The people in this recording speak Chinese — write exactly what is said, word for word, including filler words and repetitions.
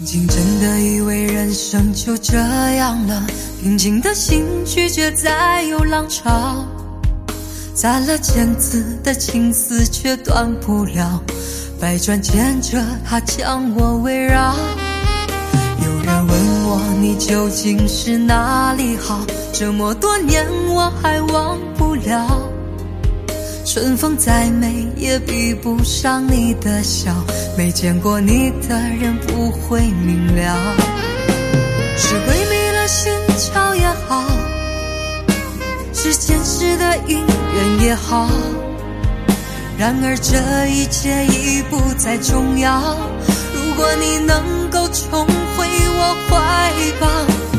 经真的以为人生就这样了，平静的心拒绝再有浪潮，砸了千次的情丝却断不了，百转千折它将我围绕。有人问我你究竟是哪里好，这么多年我还忘不了，春风再美也比不上你的笑，没见过你的人不会明了。是鬼迷了心窍也好，是前世的因缘也好，然而这一切已不再重要。如果你能够重回我怀抱，